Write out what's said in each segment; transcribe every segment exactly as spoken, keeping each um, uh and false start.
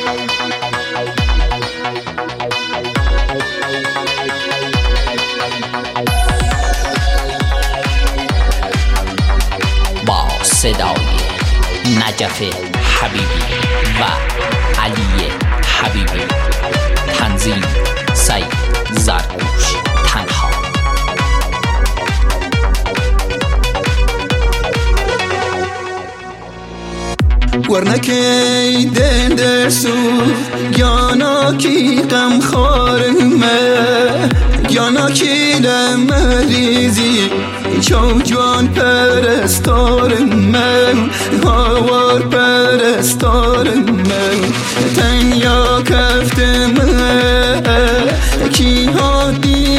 با صدای نجف حبیبی و علی حبیبی، تنظیم سید زرتوش تنها. ورنکی دل درسو گانا کی غم خارمه گانا کی لمریزی چو جوان پرستارمه هاوار پرستارمه تنیا کفتمه کی ها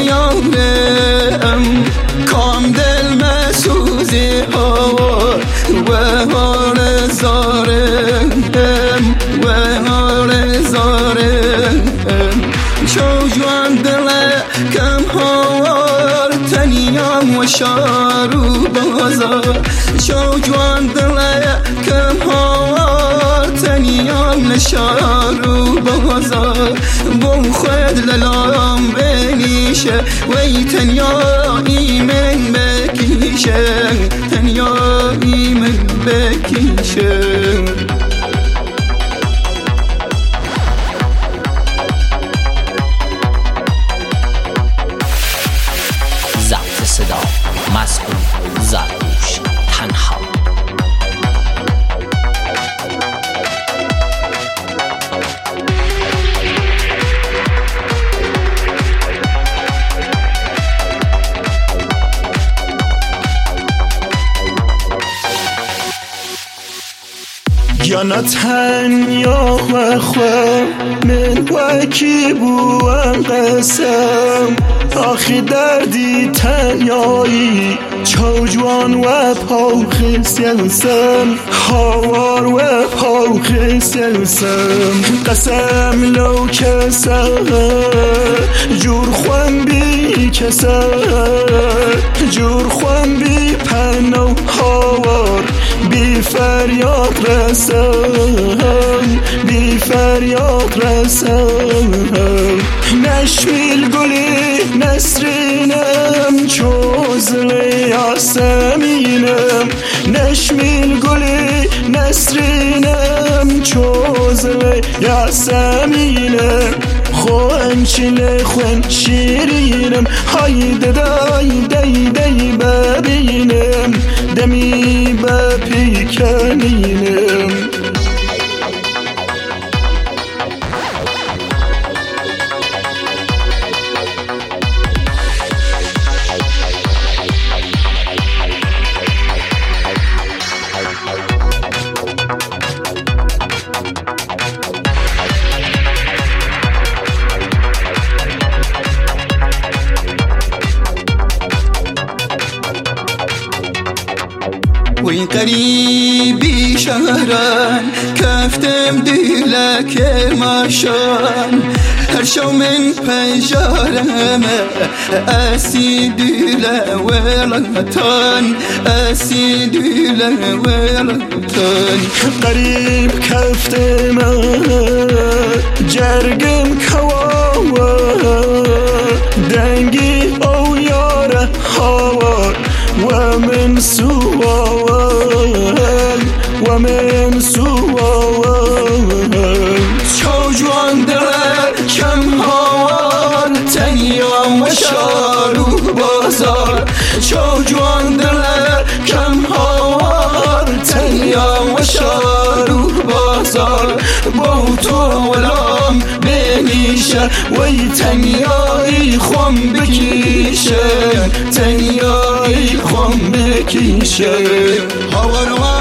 دیارم کام دل مسوزی هاوار و هار زارم و هار زارم شو جوان دل کم هاوار تنیام و شارو بازار شو جوان دل کم هاوار تنیام نشارو بازار بو خود للام بنیشه وی تنیایی من بکیشه تنیایی من بکیشه. ضبط صدا مسئول زرتوش تنها. گانا تنیا و خواه من وکی بوان قسم آخی دردی تنیایی چو جوان و پاوخی سیلسم هاوار و پاوخی سیلسم قسم لو کسه جور خوان بی کسه جور خوان بی پنو هاوار بی فریاد رسم بی فریاد رسم نشمیل گلی نسرینم چوزل یاسمینم نشمیل گلی نسرینم چوزل یاسمینم خوان چله خوان شیرینم های دای دی دی ببینم دمی بپیکنینم. وی قریبی شهران کفتم دیل کرماشان هر شو من پنجارم اسی دیل ولتان اسی دیل ولتان قریب کفتم جرگم کواوا دنگی او یاره هاوار و من سوال و من سوال چو جوان دل کم هاوار تنیام و شارو بازار چو جوان دل کم هاوار تنیام و شارو بازار با تو ولام بنیشه وی تنیایی خم بکیشه تنیایی خم بکیشه هاوار